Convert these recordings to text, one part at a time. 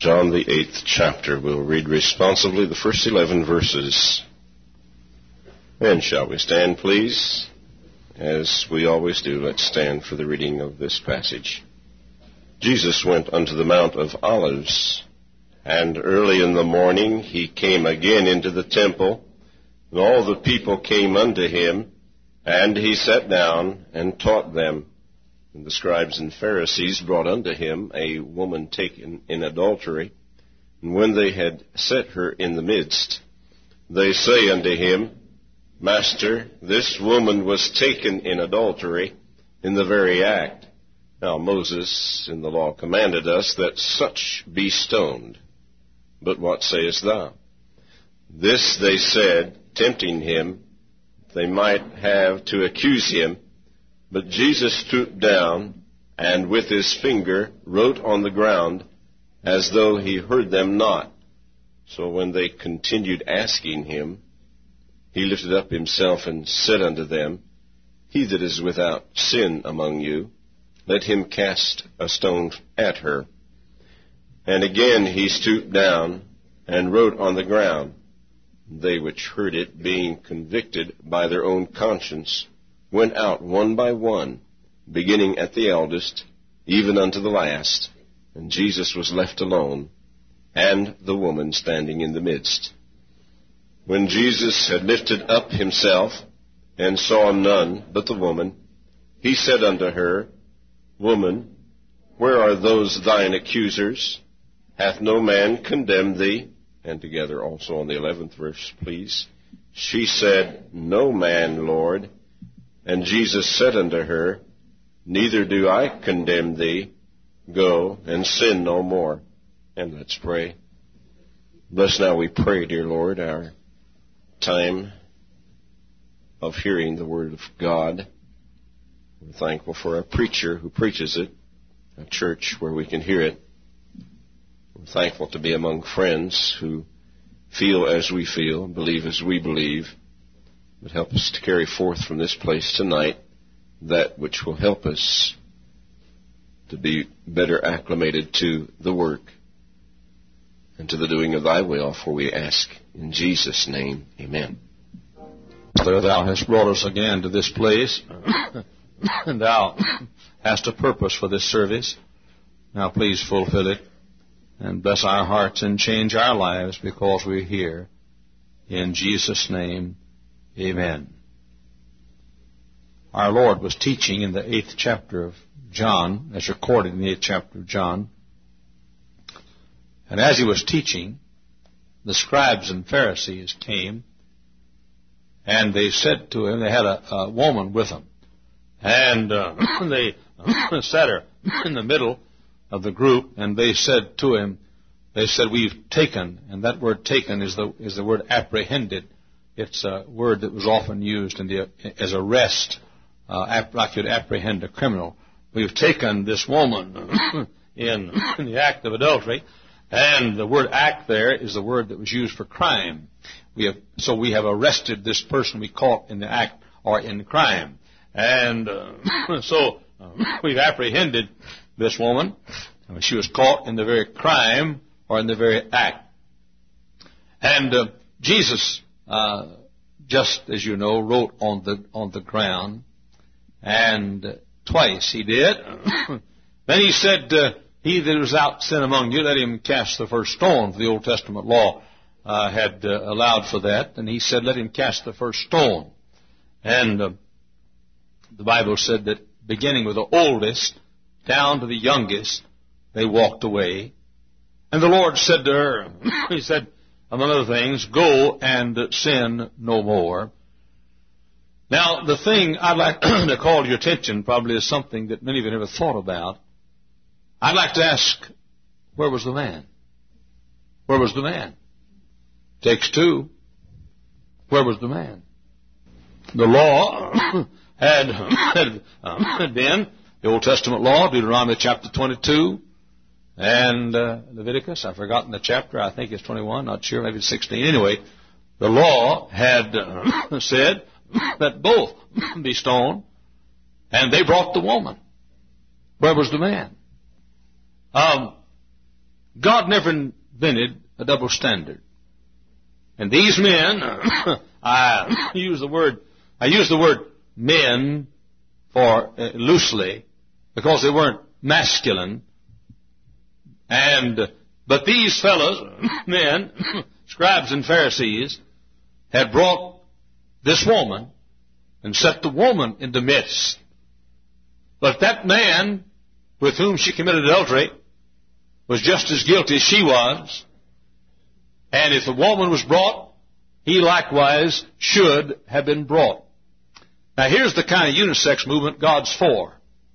John, the 8th chapter. We'll read responsively the first 11 verses. And shall we stand, please? As we always do, let's stand for the reading of this passage. Jesus went unto the Mount of Olives, and early in the morning he came again into the temple, and all the people came unto him, and he sat down and taught them. And the scribes and Pharisees brought unto him a woman taken in adultery. And when they had set her in the midst, they say unto him, Master, this woman was taken in adultery in the very act. Now Moses in the law commanded us that such be stoned. But what sayest thou? This they said, tempting him, they might have to accuse him. But Jesus stooped down, and with his finger wrote on the ground, as though he heard them not. So when they continued asking him, he lifted up himself and said unto them, He that is without sin among you, let him cast a stone at her. And again he stooped down, and wrote on the ground. They which heard it, being convicted by their own conscience, went out one by one, beginning at the eldest, even unto the last. And Jesus was left alone, and the woman standing in the midst. When Jesus had lifted up himself, and saw none but the woman, he said unto her, Woman, where are those thine accusers? Hath no man condemned thee? And together also on the 11th verse, please. She said, No man, Lord. And Jesus said unto her, Neither do I condemn thee. Go and sin no more. And let's pray. Bless now, we pray, dear Lord, our time of hearing the Word of God. We're thankful for a preacher who preaches it, a church where we can hear it. We're thankful to be among friends who feel as we feel, believe as we believe. But help us to carry forth from this place tonight that which will help us to be better acclimated to the work and to the doing of thy will, for we ask in Jesus' name, amen. Father, thou hast brought us again to this place, and thou hast a purpose for this service. Now please fulfill it, and bless our hearts and change our lives because we're here. In Jesus' name, amen. Our Lord was teaching in the 8th chapter of John, as recorded in the 8th chapter of John. And as he was teaching, the scribes and Pharisees came, and they said to him, they had a woman with them, and they set her in the middle of the group, and they said to him, we've taken, and that word taken is the word apprehended. It's a word that was often used as arrest, like you'd apprehend a criminal. We've taken this woman in the act of adultery, and the word act there is the word that was used for crime. We have arrested this person we caught in the act or in crime. And so we've apprehended this woman. She was caught in the very crime or in the very act. And Jesus, just as you know, wrote on the ground, and twice he did. Then he said, He that is without sin among you, let him cast the first stone. For the Old Testament law had allowed for that. And he said, let him cast the first stone. And the Bible said that beginning with the oldest down to the youngest, they walked away. And the Lord said to her, he said, among other things, go and sin no more. Now, the thing I'd like to call your attention probably is something that many of you never thought about. I'd like to ask, where was the man? Where was the man? Takes two. Where was the man? The law had been, the Old Testament law, Deuteronomy chapter 22, and Leviticus, I've forgotten the chapter, I think it's 21, not sure, maybe it's 16. Anyway, the law had said that both be stoned, and they brought the woman. Where was the man? God never invented a double standard. And these men, I use the word men for loosely because they weren't masculine. But these fellows, men, scribes and Pharisees, had brought this woman and set the woman in the midst. But that man with whom she committed adultery was just as guilty as she was. And if the woman was brought, he likewise should have been brought. Now here's the kind of unisex movement God's for.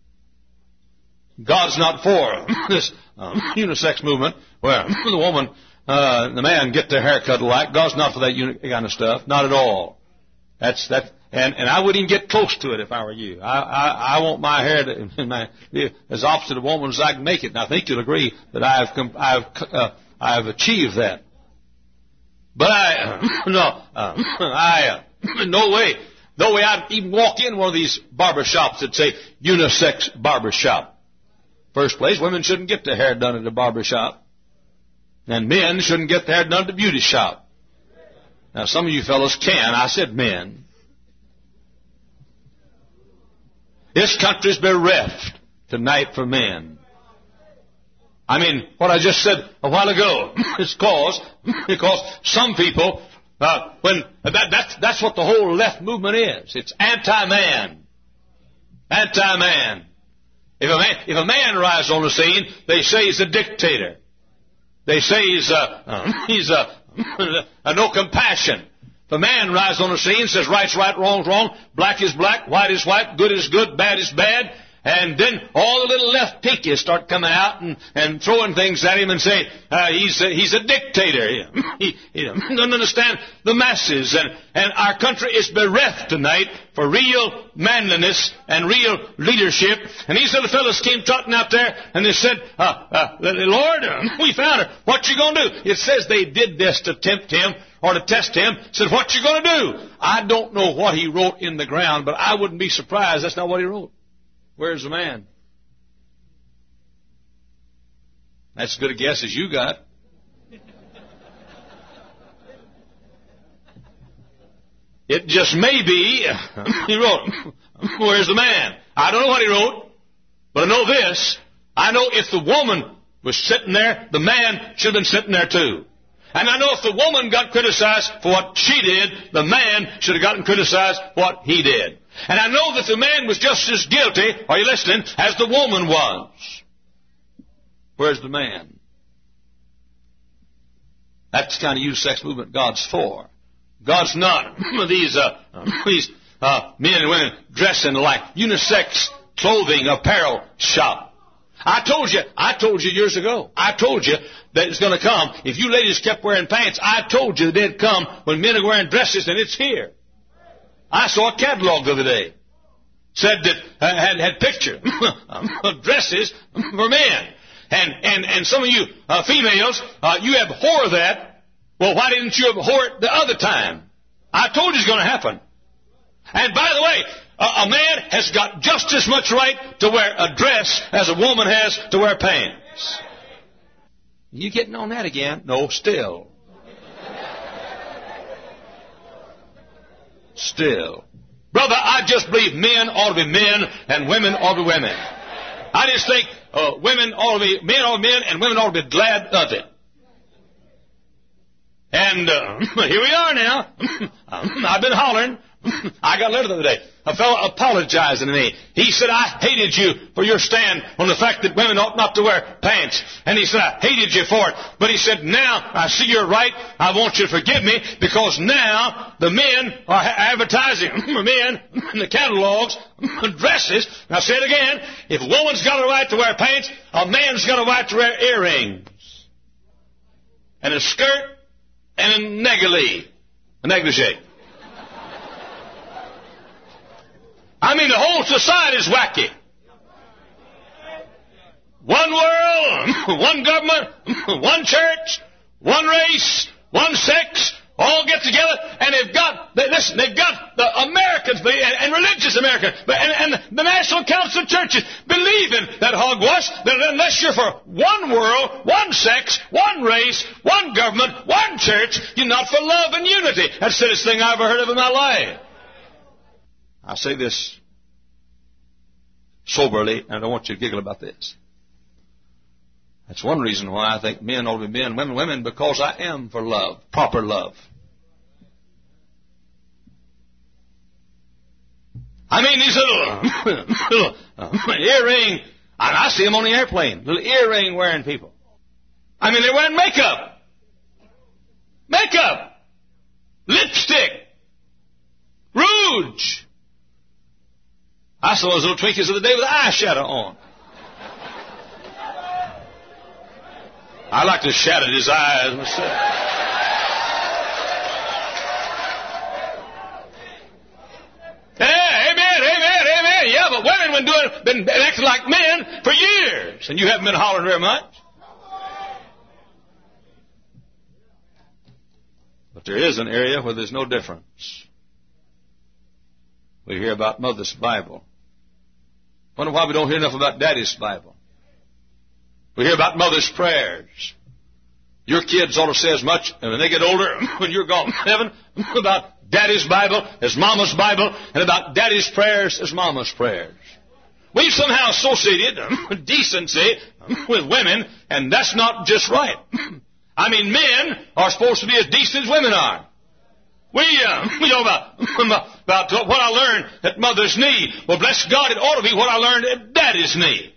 God's not for this unisex movement where the woman, the man get their hair cut alike. God's not for that kind of stuff. Not at all. And I wouldn't even get close to it if I were you. I want my hair to be as opposite of woman's as I can make it. And I think you'll agree that I've achieved that. But no way. No way I'd even walk in one of these barber shops that say unisex barber shop. First place, women shouldn't get their hair done at a barber shop. And men shouldn't get their hair done at a beauty shop. Now some of you fellows can. I said men. This country's bereft tonight for men. I mean, what I just said a while ago is because some people, that's what the whole left movement is. It's anti-man. Anti-man. If a man rises on the scene, they say he's a dictator. They say he's no compassion. If a man rises on the scene, says right's right, wrong's wrong, black is black, white is white, good is good, bad is bad, and then all the little left pinkies start coming out and throwing things at him and say he's a dictator. He doesn't understand the masses, and our country is bereft tonight for real manliness and real leadership. And these little fellas came trotting out there and they said, Lord, we found her. What you gonna do? It says they did this to tempt him or to test him. Said, what you gonna do? I don't know what he wrote in the ground, but I wouldn't be surprised that's not what he wrote. Where's the man? That's as good a guess as you got. It just may be he wrote, where's the man? I don't know what he wrote, but I know this. I know if the woman was sitting there, the man should have been sitting there too. And I know if the woman got criticized for what she did, the man should have gotten criticized for what he did. And I know that the man was just as guilty, are you listening, as the woman was. Where's the man? That's the kind of unisex movement God's for. God's not these men and women dressing like unisex clothing apparel shop. I told you years ago. I told you that it's going to come. If you ladies kept wearing pants, I told you that it'd come when men are wearing dresses, and it's here. I saw a catalog the other day. Said that had picture of dresses for men. And some of you females, you abhor that. Well, why didn't you abhor it the other time? I told you it's going to happen. And by the way, a man has got just as much right to wear a dress as a woman has to wear pants. You getting on that again? No, still. Still. Brother, I just believe men ought to be men and women ought to be women. I just think men ought to be men and women ought to be glad of it. And here we are now. I've been hollering. I got a letter the other day. A fellow apologizing to me. He said, I hated you for your stand on the fact that women ought not to wear pants. And he said, I hated you for it. But he said, now I see you're right. I want you to forgive me because now the men are advertising for men in the catalogs dresses. Now say it again. If a woman's got a right to wear pants, a man's got a right to wear earrings. And a skirt and a negligee. I mean, the whole society is wacky. One world, one government, one church, one race, one sex, all get together, and they've got the Americans and religious Americans and the National Council of Churches believing that hogwash, that unless you're for one world, one sex, one race, one government, one church, you're not for love and unity. That's the silliest thing I ever heard of in my life. I say this soberly, and I don't want you to giggle about this. That's one reason why I think men ought to be men, women, because I am for love, proper love. I mean, these little earring, I see them on the airplane, little earring wearing people. I mean, they're wearing makeup, lipstick, rouge. I saw those little Twinkies of the day with eyeshadow on. I like to shadow his eyes myself. Yeah, amen. Yeah, but women been acting like men for years, and you haven't been hollering very much. But there is an area where there's no difference. We hear about Mother's Bible. Wonder why we don't hear enough about Daddy's Bible. We hear about Mother's prayers. Your kids ought to say as much, and when they get older, when you're gone to heaven, about Daddy's Bible as Mama's Bible, and about Daddy's prayers as Mama's prayers. We've somehow associated decency with women, and that's not just right. I mean, men are supposed to be as decent as women are. We know about what I learned at Mother's knee. Well, bless God, it ought to be what I learned at Daddy's knee.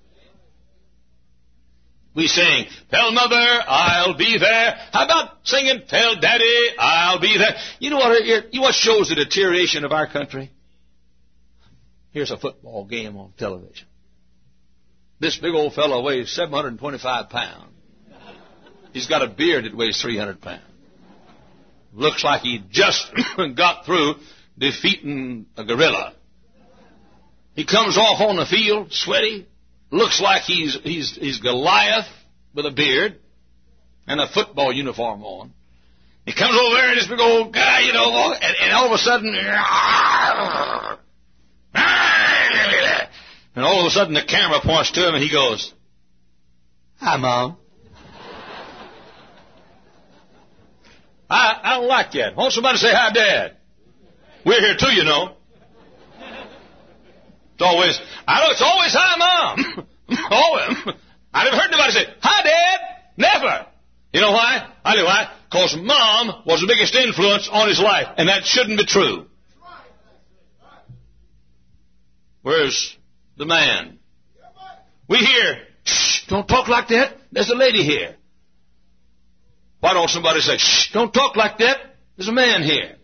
We sing, tell Mother, I'll be there. How about singing, tell Daddy, I'll be there? You know what shows the deterioration of our country? Here's a football game on television. This big old fellow weighs 725 pounds. He's got a beard that weighs 300 pounds. Looks like he just got through defeating a gorilla. He comes off on the field, sweaty. Looks like he's Goliath with a beard and a football uniform on. He comes over there and this big old guy, and all of a sudden, the camera points to him and he goes, "Hi, Mom." I don't like that. Won't somebody say, "Hi, Dad"? We're here too, you know. It's always "Hi, Mom." I never heard nobody say, "Hi, Dad." Never. You know why? I know why. Because Mom was the biggest influence on his life, and that shouldn't be true. Where's the man? We hear, "Shh, don't talk like that. There's a lady here." Why don't somebody say, "Shh, don't talk like that. There's a man here"?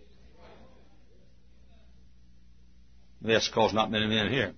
That's because not many men here.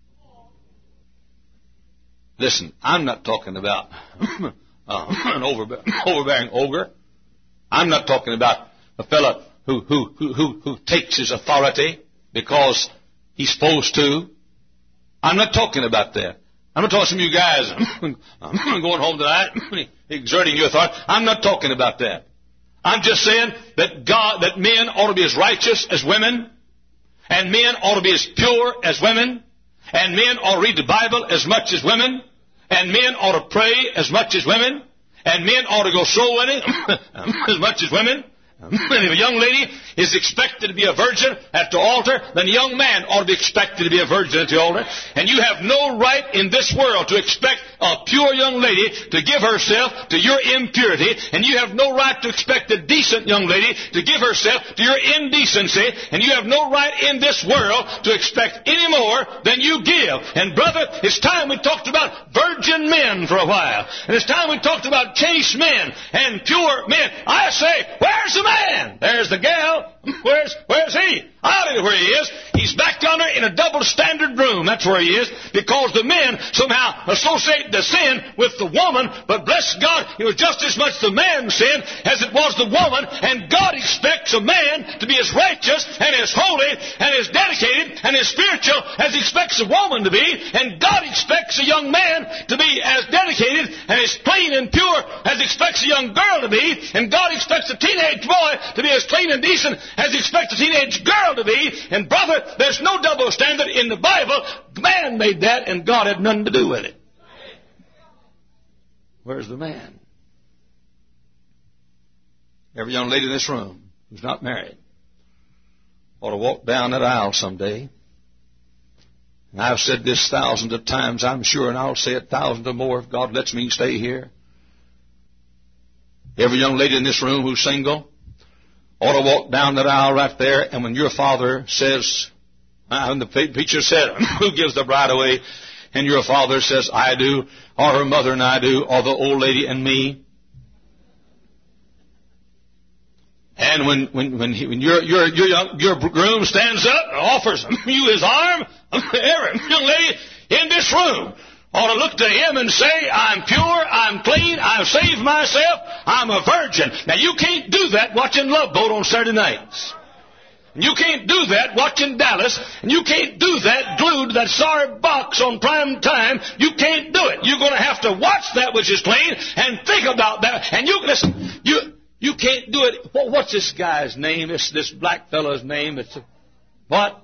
Listen, I'm not talking about an overbearing ogre. I'm not talking about a fellow who takes his authority because he's supposed to. I'm not talking about that. I'm not talking to some of you guys going home tonight exerting your authority. I'm not talking about that. I'm just saying that men ought to be as righteous as women, and men ought to be as pure as women, and men ought to read the Bible as much as women, and men ought to pray as much as women, and men ought to go soul winning as much as women. And if a young lady is expected to be a virgin at the altar, then a young man ought to be expected to be a virgin at the altar. And you have no right in this world to expect a pure young lady to give herself to your impurity, and you have no right to expect a decent young lady to give herself to your indecency, and you have no right in this world to expect any more than you give. And brother, it's time we talked about virgin men for a while, and it's time we talked about chaste men and pure men. I say, where's the man? There's the gal. Where's he? I'll tell you where he is. He's back yonder in a double standard room. That's where he is. Because the men somehow associate the sin with the woman. But bless God, it was just as much the man's sin as it was the woman. And God expects a man to be as righteous and as holy and as dedicated and as spiritual as he expects a woman to be. And God expects a young man to be as dedicated and as clean and pure as he expects a young girl to be. And God expects a teenage boy to be as clean and decent as he expects a teenage girl to be. And brother, there's no double standard in the Bible. Man made that, and God had nothing to do with it. Where's the man? Every young lady in this room who's not married ought to walk down that aisle someday. And I've said this thousands of times, I'm sure, and I'll say it thousands or more if God lets me stay here. Every young lady in this room who's single ought to walk down that aisle right there, and when your father says, and the preacher said, who gives the bride away? And your father says, I do, or her mother and I do, or the old lady and me. And when your groom stands up and offers you his arm, every young lady in this room ought to look to him and say, I'm pure, I'm clean, I've saved myself, I'm a virgin. Now you can't do that watching Love Boat on Saturday nights. And you can't do that watching Dallas. And you can't do that glued to that sorry box on prime time. You can't do it. You're going to have to watch that which is clean and think about that. And you listen, you can't do it. What's this guy's name? This black fellow's name? It's what?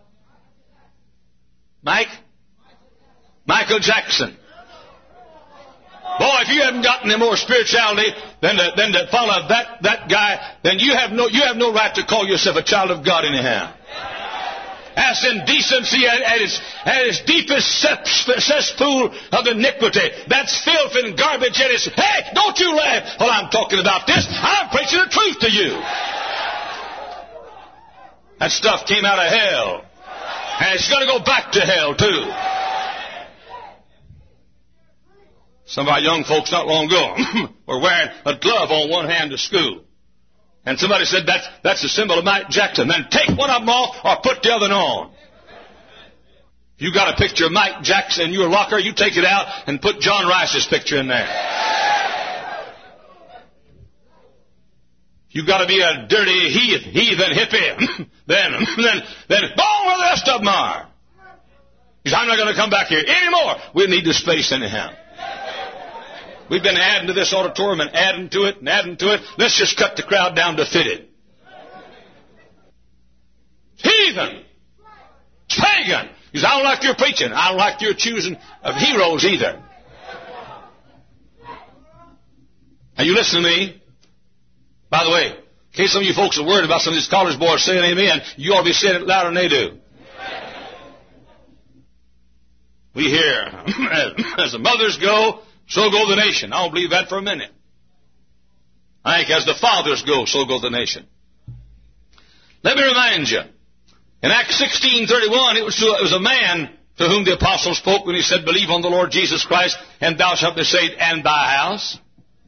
Michael Jackson. Boy, if you haven't got any more spirituality than to follow that guy, then you have no right to call yourself a child of God anyhow. That's indecency at its deepest cesspool of iniquity. That's filth and garbage at its... Hey, don't you laugh while I'm talking about this. I'm preaching the truth to you. That stuff came out of hell. And it's going to go back to hell, too. Some of our young folks not long ago were wearing a glove on one hand to school. And somebody said, that's the symbol of Mike Jackson. Then take one of them off or put the other on. If you got a picture of Mike Jackson in your locker, you take it out and put John Rice's picture in there. If you got to be a dirty heathen hippie, then go on where the rest of them are. Because I'm not going to come back here anymore. We need the space anyhow. We've been adding to this auditorium and adding to it and adding to it. Let's just cut the crowd down to fit it. Heathen. It's pagan. Because I don't like your preaching. I don't like your choosing of heroes either. Are you listening to me? By the way, in case some of you folks are worried about some of these college boys saying amen, you ought to be saying it louder than they do. We hear, as the mothers go, so go the nation. I don't believe that for a minute. I think as the fathers go, so go the nation. Let me remind you, in Acts 16:31, it was a man to whom the apostle spoke when he said, believe on the Lord Jesus Christ, and thou shalt be saved, and thy house.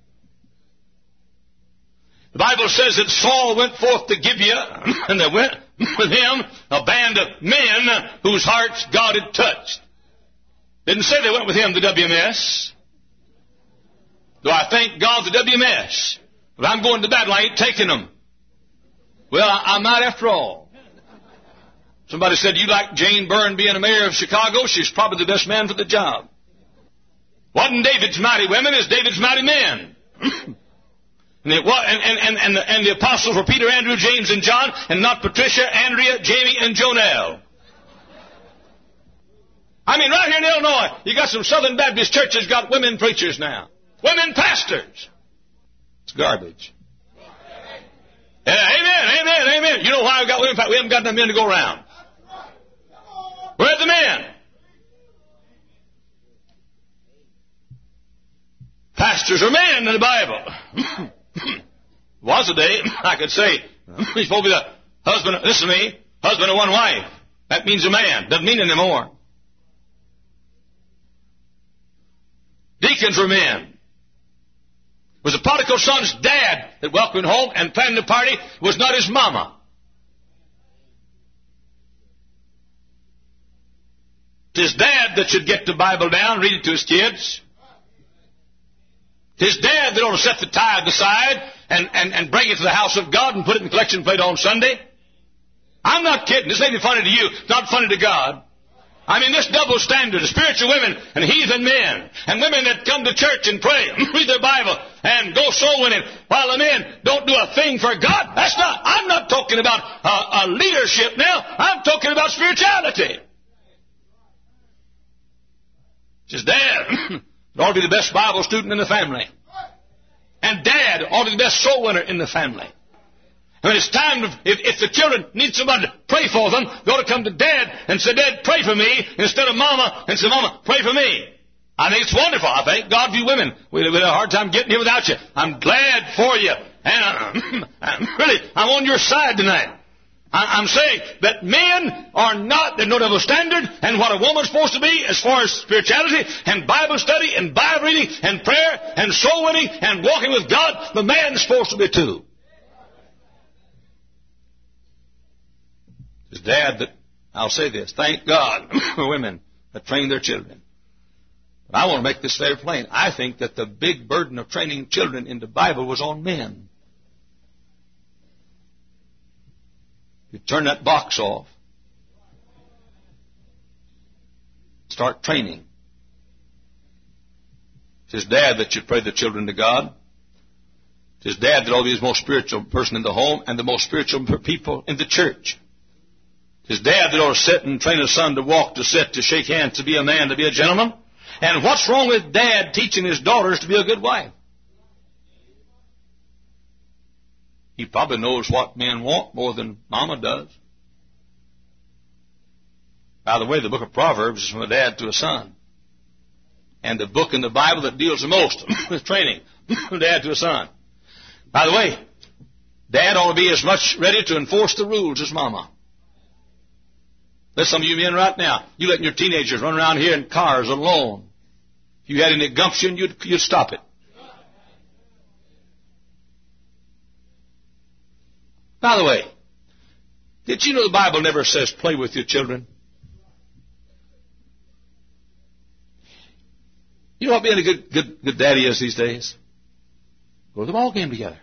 The Bible says that Saul went forth to Gibeah, and there went with him a band of men whose hearts God had touched. Didn't say they went with him to WMS. Though I thank God for WMS. But I'm going to battle, I ain't taking them. Well, I might after all. Somebody said, you like Jane Byrne being a mayor of Chicago? She's probably the best man for the job. Wasn't David's mighty women as David's mighty men. And the apostles were Peter, Andrew, James, and John, and not Patricia, Andrea, Jamie, and Jonelle. I mean, right here in Illinois, you got some Southern Baptist churches got women preachers now. Women pastors. It's garbage. Amen. You know why we got women pastors? We haven't got enough men to go around. Where's the men? Pastors are men in the Bible. Was a day I could say he's supposed to be the husband. Listen to me, husband of one wife. That means a man. Doesn't mean anymore. Deacons were men. It was the prodigal son's dad that welcomed him home and planned the party. It was not his mama. It's his dad that should get the Bible down, read it to his kids. It's his dad that ought to set the tithe aside and bring it to the house of God and put it in the collection plate on Sunday. I'm not kidding. This ain't funny to you. It's not funny to God. I mean, this double standard of spiritual women and heathen men and women that come to church and pray, read their Bible, and go soul winning while the men don't do a thing for God. I'm not talking about a leadership now. I'm talking about spirituality. It's Dad ought to be the best Bible student in the family. And Dad ought to be the best soul winner in the family. When it's time, if the children need somebody to pray for them, they ought to come to Dad and say, Dad, pray for me, instead of Mama, and say, Mama, pray for me. I think it's wonderful. I thank God for you women. We had a hard time getting here without you. I'm glad for you. And I'm on your side tonight. I'm saying that men are not, they don't have a standard, and what a woman's supposed to be as far as spirituality and Bible study and Bible reading and prayer and soul winning and walking with God, the man's supposed to be too. His dad that, I'll say this, thank God for women that train their children. But I want to make this very plain. I think that the big burden of training children in the Bible was on men. You turn that box off. Start training. It's his dad that should pray the children to God. It's his dad that ought to be the most spiritual person in the home and the most spiritual people in the church. His dad that ought to sit and train a son to walk, to sit, to shake hands, to be a man, to be a gentleman. And what's wrong with dad teaching his daughters to be a good wife? He probably knows what men want more than Mama does. By the way, the book of Proverbs is from a dad to a son. And the book in the Bible that deals the most with training, from dad to a son. By the way, dad ought to be as much ready to enforce the rules as Mama. There's some of you men right now, you letting your teenagers run around here in cars alone. If you had any gumption, you'd stop it. By the way, did you know the Bible never says play with your children? You know what being a good daddy is these days? Go to the ball game together.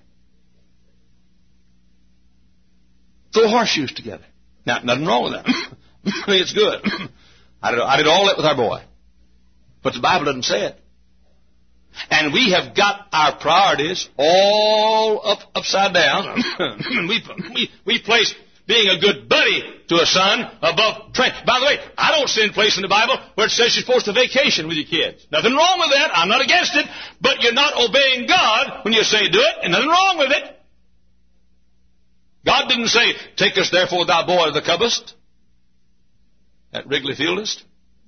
Throw horseshoes together. Now, nothing wrong with that. I mean, it's good. I did all that with our boy. But the Bible doesn't say it. And we have got our priorities all upside down. we place being a good buddy to a son above training. By the way, I don't see any place in the Bible where it says you're supposed to vacation with your kids. Nothing wrong with that. I'm not against it. But you're not obeying God when you say do it, and nothing wrong with it. God didn't say, take us therefore thou boy the cubbest at Wrigley Fieldist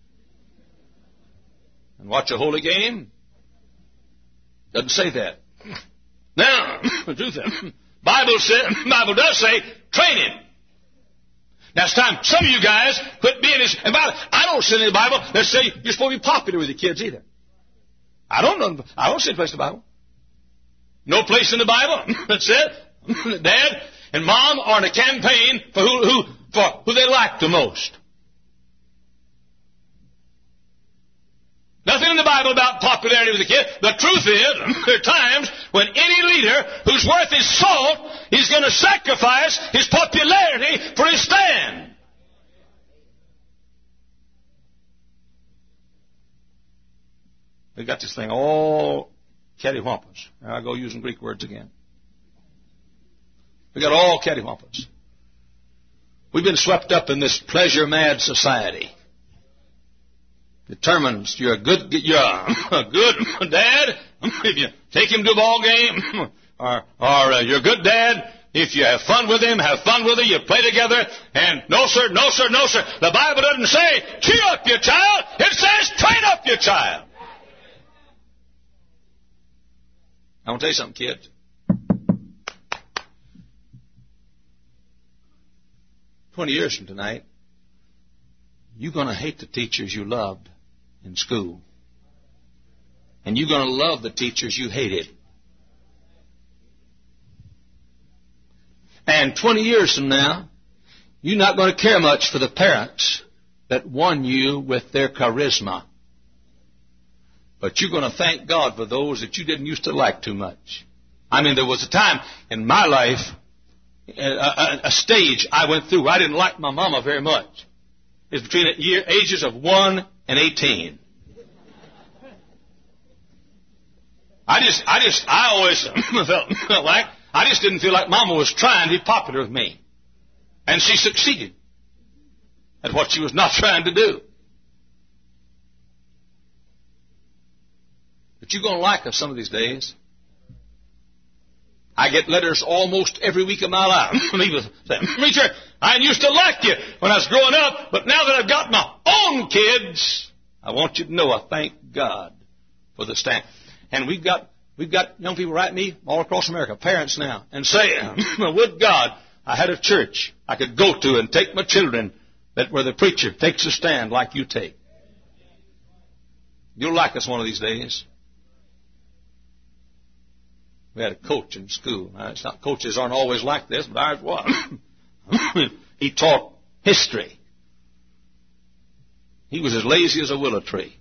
and watch a holy game. Doesn't say that. Now, the truth is, Bible does say, train him. Now it's time. Some of you guys quit being as about it. I don't see in the Bible that say you're supposed to be popular with your kids either. I don't see a place in the Bible. No place in the Bible that said Dad and Mom are in a campaign for who they like the most. Nothing in the Bible about popularity with the kid. The truth is, there are times when any leader who's worth his salt is going to sacrifice his popularity for his stand. They got this thing all cattywampus. Now I go using Greek words again. We got all cattywampus. We've been swept up in this pleasure-mad society. Determines you're a good dad if you take him to a ball game, or you're a good dad if you have fun with him, you play together, and no sir. The Bible doesn't say cheer up your child, it says train up your child. I want to tell you something, kids. 20 years from tonight, you're going to hate the teachers you loved in school. And you're going to love the teachers you hated. And 20 years from now, you're not going to care much for the parents that won you with their charisma. But you're going to thank God for those that you didn't used to like too much. I mean, there was a time in my life, a stage I went through where I didn't like my mama very much. It's between the ages of 1 and 18. I always felt like, I just didn't feel like Mama was trying to be popular with me. And she succeeded at what she was not trying to do. But you're going to like her some of these days. I get letters almost every week of my life. People say, "Preacher, I used to like you when I was growing up, but now that I've got my own kids, I want you to know I thank God for the stand." And we've got young people write me all across America, parents now, and say, "Would God I had a church I could go to and take my children where the preacher takes a stand like you take." You'll like us one of these days. We had a coach in school. Now, it's not, coaches aren't always like this, but ours was. He taught history. He was as lazy as a willow tree.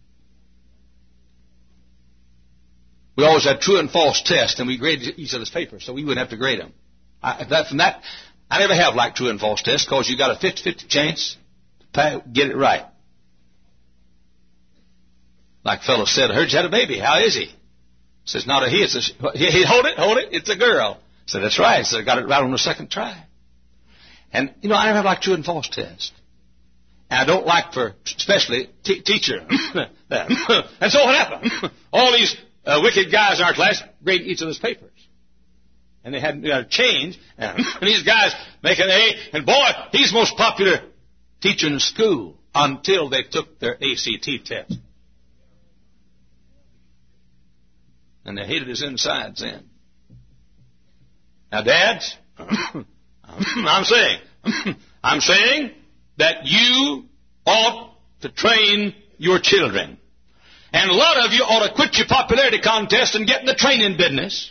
We always had true and false tests, and we graded each other's papers, so we wouldn't have to grade them. I never have liked true and false tests, because you got a 50-50 chance to get it right. Like a fellow said, "I heard you had a baby. How is he?" Says, "Not a he, it's a she." Hold it, it's a girl. Said, "That's right." So I got it right on the second try. And, I never have liked true and false tests. And I don't like for, especially, teacher. And so what happened? All these wicked guys in our class grade each other's papers. And they had a change. And these guys make an A. And boy, he's the most popular teacher in school until they took their ACT test. And they hated his insides then. Now, dads, I'm saying that you ought to train your children. And a lot of you ought to quit your popularity contest and get in the training business.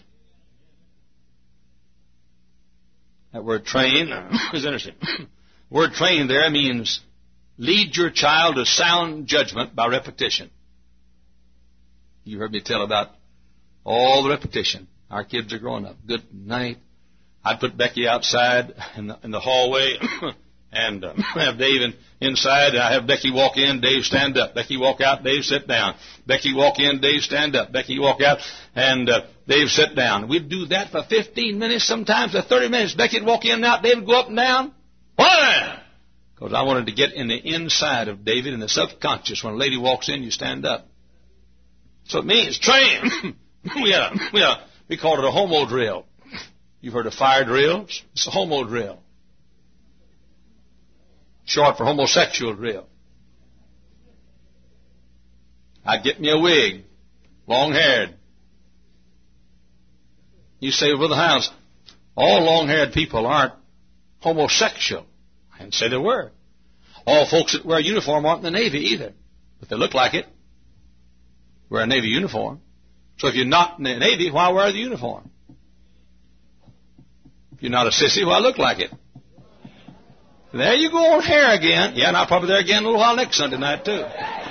That word train is interesting. The word train there means lead your child to sound judgment by repetition. You heard me tell about all the repetition. Our kids are growing up. Good night. I'd put Becky outside in the hallway and have Dave inside. And I have Becky walk in, Dave stand up. Becky walk out, Dave sit down. Becky walk in, Dave stand up. Becky walk out, and Dave sit down. We'd do that for 15 minutes, sometimes for 30 minutes. Becky'd walk in and out, Dave would go up and down. Why? Because I wanted to get in the inside of David, in the subconscious. When a lady walks in, you stand up. So it means train. We called it a homo drill. You've heard of fire drills? It's a homo drill. Short for homosexual drill. I'd get me a wig, long-haired. You say, "Brother Hiles, all long-haired people aren't homosexual." I didn't say they were. All folks that wear a uniform aren't in the Navy either, but they look like it. Wear a Navy uniform. So if you're not in the Navy, why wear the uniform? If you're not a sissy, why look like it? There you go on hair again. Yeah, and I'll probably there again a little while next Sunday night, too.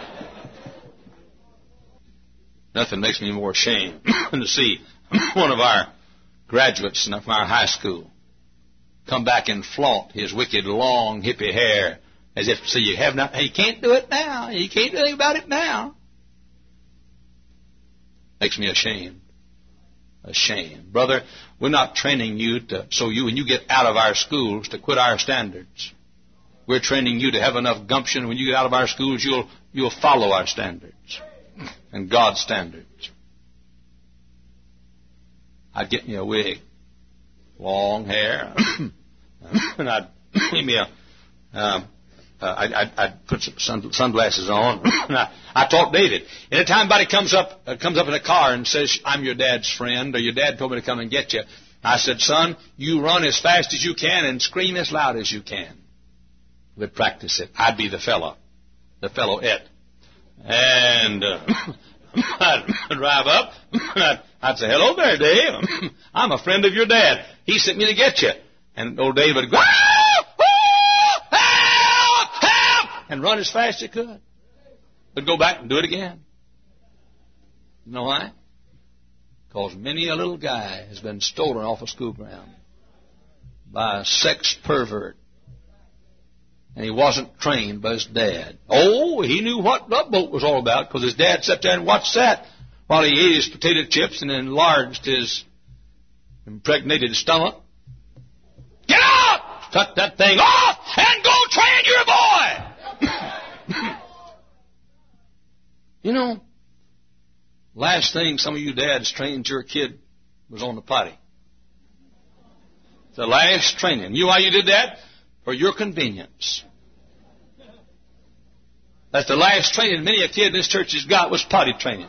Nothing makes me more ashamed than to see one of our graduates from our high school come back and flaunt his wicked, long, hippie hair as if to say, "You can't do it now. You can't do anything about it now." Makes me ashamed. Ashamed. Brother, we're not training you when you get out of our schools, to quit our standards. We're training you to have enough gumption. When you get out of our schools, you'll follow our standards and God's standards. I'd get me a wig, long hair, and I'd give me I'd put some sunglasses on. I taught David. Anytime anybody comes up in a car and says, "I'm your dad's friend," or "Your dad told me to come and get you," I said, "Son, you run as fast as you can and scream as loud as you can." We'd practice it. I'd be the fellow it. And I'd drive up. I'd say, "Hello there, Dave. I'm a friend of your dad. He sent me to get you." And old Dave would go, and run as fast as he could. But go back and do it again. You know why? Because many a little guy has been stolen off a school ground by a sex pervert. And he wasn't trained by his dad. Oh, he knew what Love Boat was all about because his dad sat there and watched that while he ate his potato chips and enlarged his impregnated stomach. Get out! Cut that thing off and go train your boy! You know, last thing some of you dads trained your kid was on the potty. The last training. You know why you did that? For your convenience. That's the last training many a kid in this church has got was potty training.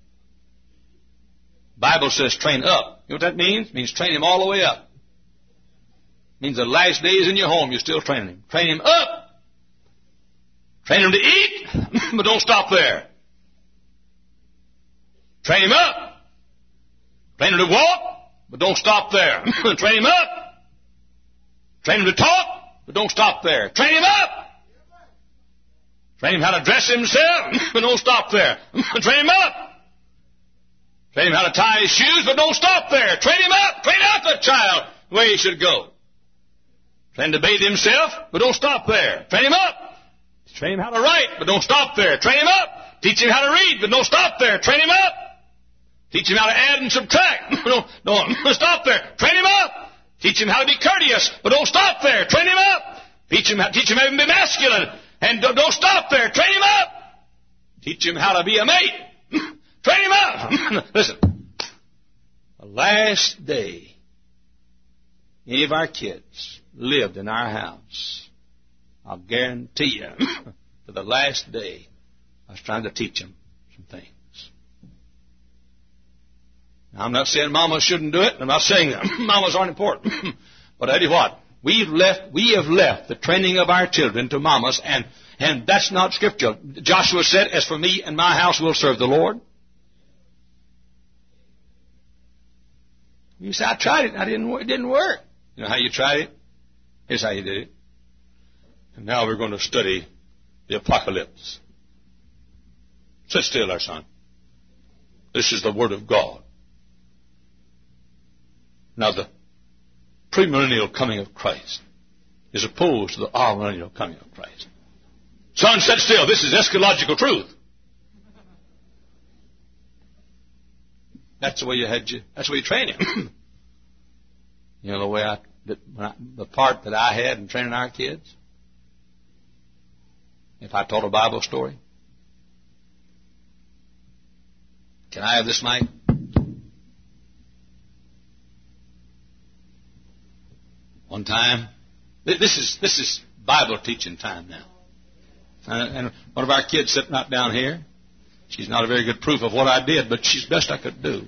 Bible says train up. You know what that means? It means train him all the way up. It means the last days in your home you're still training him. Train him up. Train him to eat, but don't stop there. Train him up. Train him to walk, but don't stop there. Train him up. Train him to talk, but don't stop there. Train him up. Train him how to dress himself, but don't stop there. Train him up. Train him how to tie his shoes, but don't stop there. Train him up. Train out the child the way he should go. Train him to bathe himself, but don't stop there. Train him up. Train him how to write, but don't stop there. Train him up. Teach him how to read, but don't stop there. Train him up. Teach him how to add and subtract. Don't stop there. Train him up. Teach him how to be courteous, but don't stop there. Train him up. Teach him how to be masculine, and don't stop there. Train him up. Teach him how to be a mate. Train him up. Listen, the last day any of our kids lived in our house, I'll guarantee you, for the last day, I was trying to teach them some things. Now, I'm not saying mamas shouldn't do it. I'm not saying that mamas aren't important. But I tell you what, we have left the training of our children to mamas, and that's not scriptural. Joshua said, as for me and my house, we'll serve the Lord. You say, I tried it. It didn't work. You know how you tried it? Here's how you did it. And now we're going to study the apocalypse. Sit still there, son. This is the Word of God. Now, the premillennial coming of Christ is opposed to the amillennial coming of Christ. Son, sit still. This is eschatological truth. That's the way that's the way you train him. You know the way the part that I had in training our kids? If I told a Bible story. Can I have this mic? One time, this is Bible teaching time now. And one of our kids sitting right down here, she's not a very good proof of what I did, but she's the best I could do.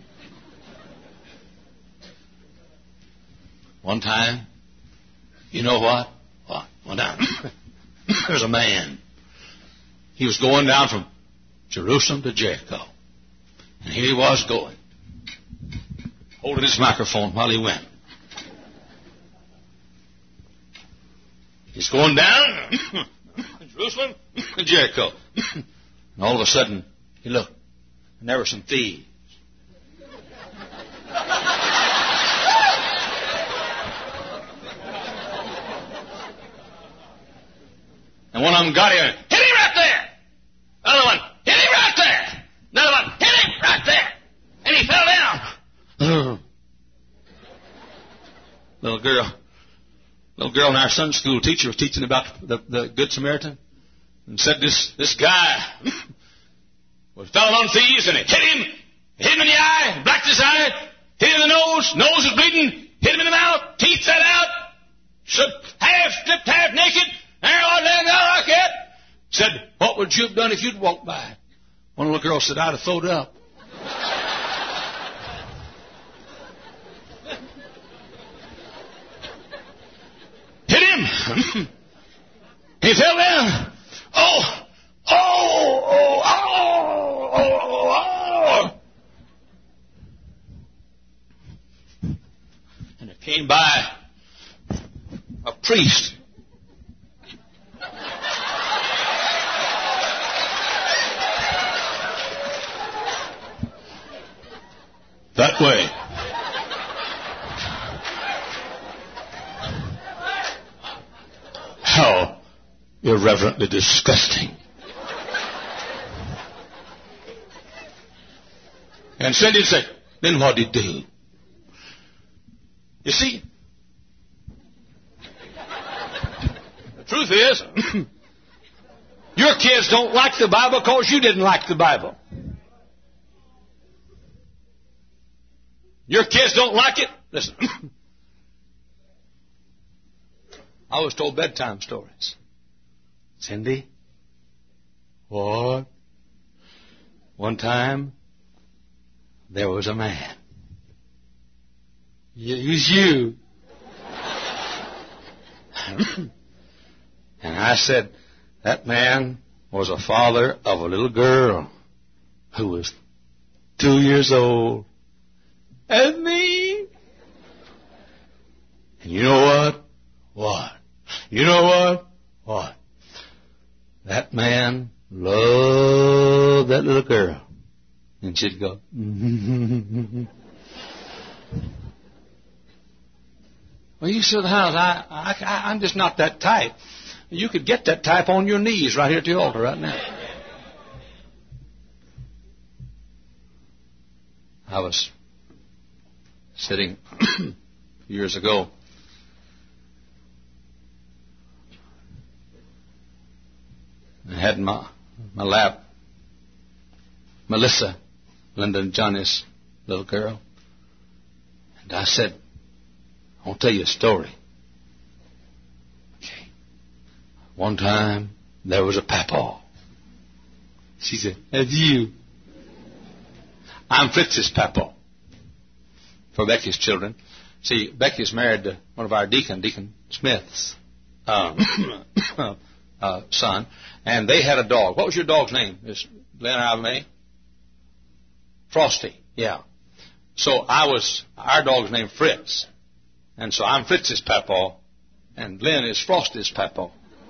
One time, you know what? One time, there's a man. He was going down from Jerusalem to Jericho. And here he was going, holding his microphone while he went. He's going down Jerusalem to Jericho. And all of a sudden, he looked, and there were some thieves. And one of them got him, hit him right there. Another one, hit him right there. Another one, hit him right there. And he fell down. Little girl in our Sunday school teacher was teaching about the Good Samaritan, and said this guy fell among thieves, and it hit him in the eye, blacked his eye, hit him in the nose was bleeding, hit him in the mouth, teeth set out, stripped half naked, there he was laying down like that. Said, what would you have done if you'd walked by? One little girl said, I'd have throwed up. Hit him. He fell down. Oh. And it came by a priest. way. How irreverently disgusting. And Cindy said, then what did he do? You see, the truth is, your kids don't like the Bible because you didn't like the Bible. Your kids don't like it. Listen. I was told bedtime stories. Cindy? What? One time, there was a man. It was you. And I said, that man was a father of a little girl who was 2 years old. And me. And you know what? What? You know what? What? That man loved that little girl. And she'd go, Well, you said, House, I'm just not that type. You could get that type on your knees right here at the altar right now. I was sitting years ago. I had in my lap Melissa, Linda and Johnny's little girl. And I said, I'll tell you a story. Okay. One time, there was a papaw. She said, that's you. I'm Fritz's papaw. For Becky's children. See, Becky's married to one of our Deacon Smith's son. And they had a dog. What was your dog's name? Is Glenn or May? Frosty. Yeah. So our dog's named Fritz. And so I'm Fritz's papaw, and Glenn is Frosty's papaw.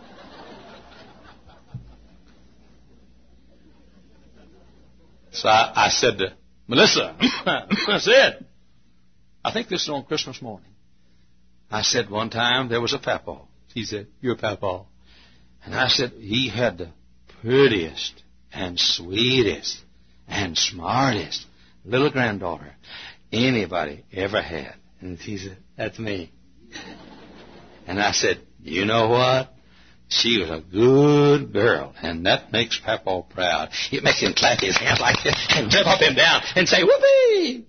So I said to Melissa, I said, I think this is on Christmas morning. I said, one time there was a papaw. She said, you're a papaw. And I said, he had the prettiest and sweetest and smartest little granddaughter anybody ever had. And she said, that's me. And I said, you know what? She was a good girl, and that makes Papaw proud. It makes him clap his hands like this and jump up and down and say, whoopee!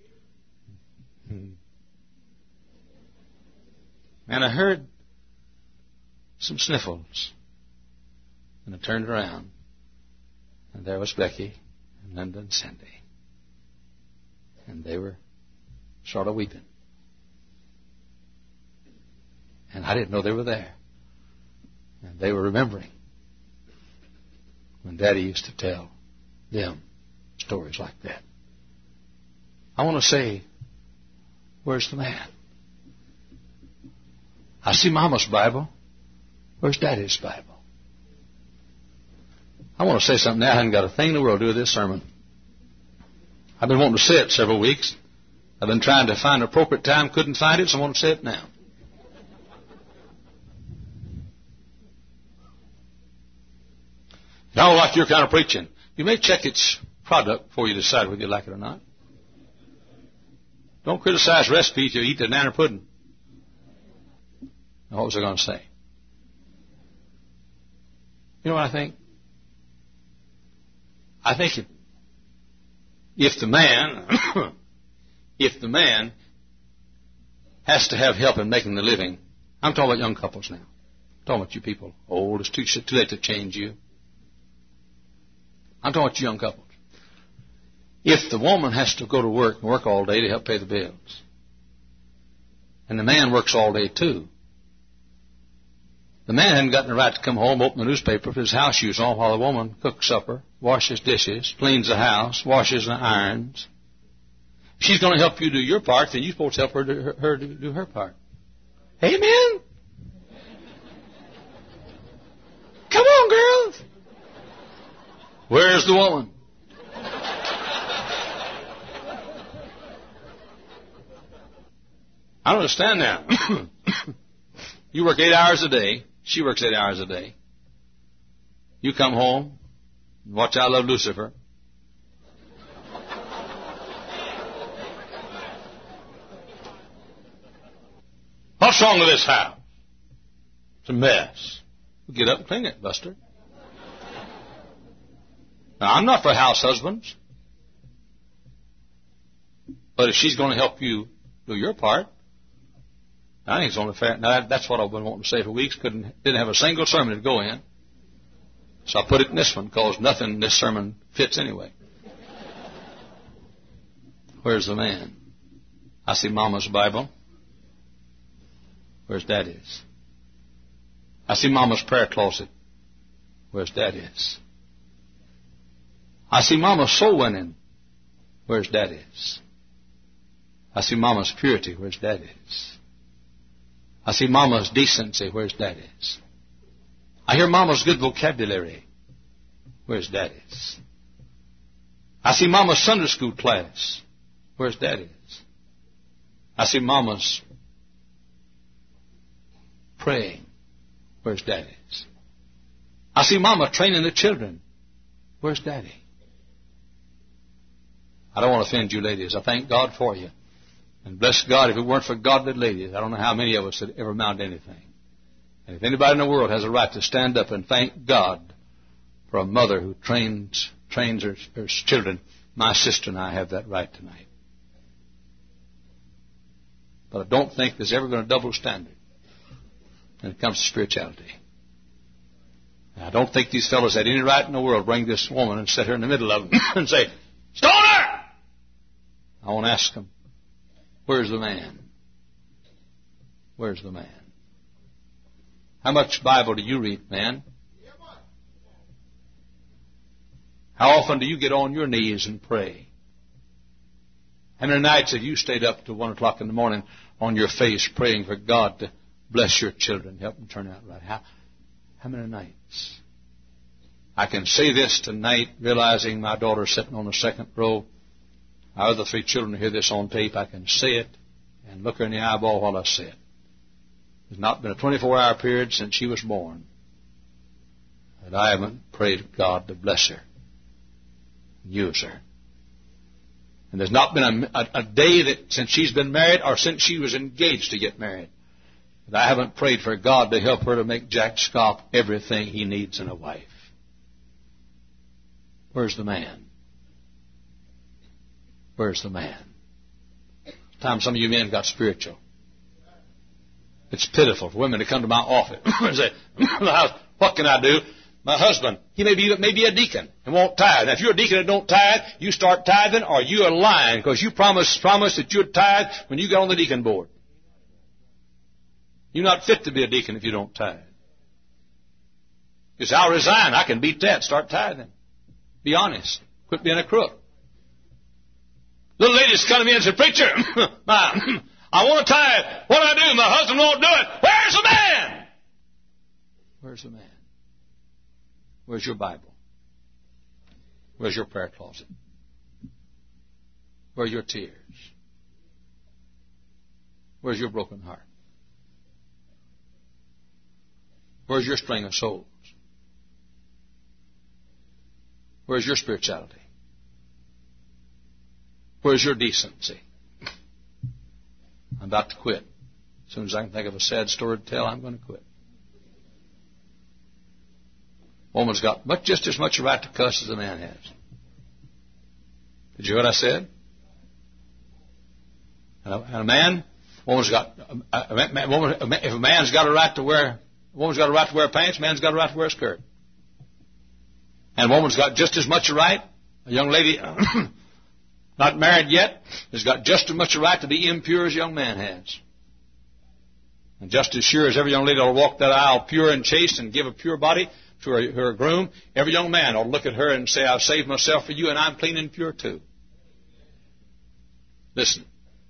And I heard some sniffles. And I turned around, and there was Becky and Linda and Cindy. And they were sort of weeping. And I didn't know they were there. And they were remembering when Daddy used to tell them stories like that. I want to say, where's the man? I see Mama's Bible. Where's Daddy's Bible? I want to say something now. I haven't got a thing in the world to do with this sermon. I've been wanting to say it several weeks. I've been trying to find an appropriate time, couldn't find it, so I want to say it now. I don't like your kind of preaching. You may check its product before you decide whether you like it or not. Don't criticize recipes till you eat the nanner pudding. Now, what was I going to say? You know what I think? I think if the man has to have help in making the living, I'm talking about young couples now. I'm talking about you people old. It's too late to change you. I'm talking about you young couples. If the woman has to go to work and work all day to help pay the bills, and the man works all day too, the man hadn't gotten the right to come home, open the newspaper, put his house shoes on while the woman cooks supper, washes dishes, cleans the house, washes and irons. If she's going to help you do your part, then you're supposed to help her do her part. Amen? Come on, girls. Where's the woman? I don't understand now. You work 8 hours a day. She works 8 hours a day. You come home and watch I Love Lucifer. What's wrong with this house? It's a mess. Well, get up and clean it, Buster. Now, I'm not for house husbands. But if she's going to help you do your part, I think it's only fair. Now, that's what I've been wanting to say for weeks. Didn't have a single sermon to go in. So I put it in this one because nothing in this sermon fits anyway. Where's the man? I see Mama's Bible. Where's Daddy's? I see Mama's prayer closet. Where's Daddy's? I see Mama's soul winning. Where's Daddy's? I see Mama's purity. Where's Daddy's? I see Mama's decency. Where's Daddy's? I hear Mama's good vocabulary. Where's Daddy's? I see Mama's Sunday school class. Where's Daddy's? I see Mama's praying. Where's Daddy's? I see Mama training the children. Where's Daddy? I don't want to offend you ladies. I thank God for you. And bless God, if it weren't for godly ladies, I don't know how many of us would ever amount to anything. And if anybody in the world has a right to stand up and thank God for a mother who trains her children, my sister and I have that right tonight. But I don't think there's ever been a double standard when it comes to spirituality. Now, I don't think these fellows had any right in the world to bring this woman and set her in the middle of them and say, "Stone her!" I want to ask them, where's the man? Where's the man? How much Bible do you read, man? How often do you get on your knees and pray? How many nights have you stayed up till 1 o'clock in the morning on your face praying for God to bless your children, help them turn out right? How many nights? I can say this tonight, realizing my daughter's sitting on the second row. Our other 3 children hear this on tape. I can say it and look her in the eyeball while I say it. There's not been a 24-hour period since she was born that I haven't prayed God to bless her and use her. And there's not been a day that since she's been married or since she was engaged to get married that I haven't prayed for God to help her to make Jack Scott everything he needs in a wife. Where's the man? Where's the man? Time some of you men got spiritual. It's pitiful for women to come to my office and say, "What can I do? My husband, he may be a deacon and won't tithe. Now, if you're a deacon and don't tithe, you start tithing or you are lying because you promised that you'd tithe when you got on the deacon board. You're not fit to be a deacon if you don't tithe. You say, I'll resign. I can beat that. Start tithing. Be honest. Quit being a crook. Little ladies come to me and say, "Preacher, I want to tithe. What do I do? My husband won't do it. Where's the man?" Where's the man? Where's your Bible? Where's your prayer closet? Where are your tears? Where's your broken heart? Where's your string of souls? Where's your spirituality? Where's your decency? I'm about to quit. As soon as I can think of a sad story to tell, I'm going to quit. Woman's got just as much right to cuss as a man has. Did you hear what I said? And a man, woman's got if a man's got a right to wear, woman's got a right to wear pants, man's got a right to wear a skirt. And a woman's got just as much a right. A young lady not married yet has got just as much a right to be impure as a young man has. And just as sure as every young lady will walk that aisle pure and chaste and give a pure body to her groom, every young man will look at her and say, "I've saved myself for you and I'm clean and pure too." Listen.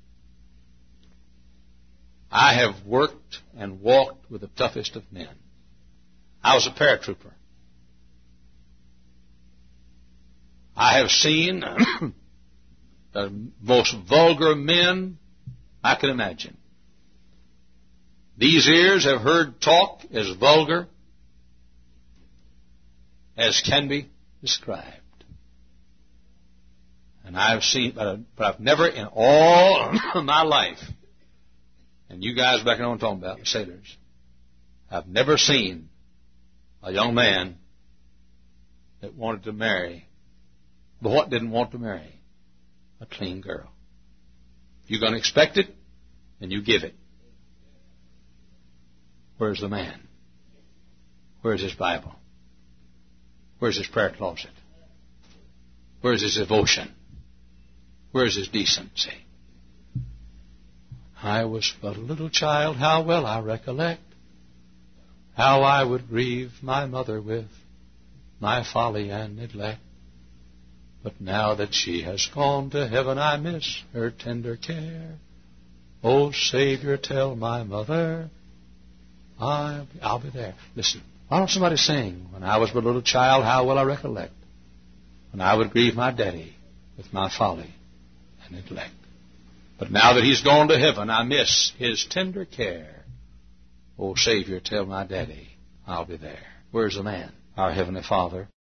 I have worked and walked with the toughest of men. I was a paratrooper. I have seen the most vulgar men I can imagine. These ears have heard talk as vulgar as can be described. And I've seen, but I've never in all of my life, and you guys back know what I'm talking about, the sailors, I've never seen a young man that wanted to marry, but what didn't want to marry? A clean girl. If you're going to expect it, then you give it. Where's the man? Where's his Bible? Where's his prayer closet? Where's his devotion? Where's his decency? I was but a little child, how well I recollect how I would grieve my mother with my folly and neglect. But now that she has gone to heaven, I miss her tender care. Oh, Savior, tell my mother I'll be there. Listen, why don't somebody sing? When I was but a little child, how well I recollect when I would grieve my daddy with my folly and neglect. But now that he's gone to heaven, I miss his tender care. Oh, Savior, tell my daddy I'll be there. Where's the man? Our Heavenly Father.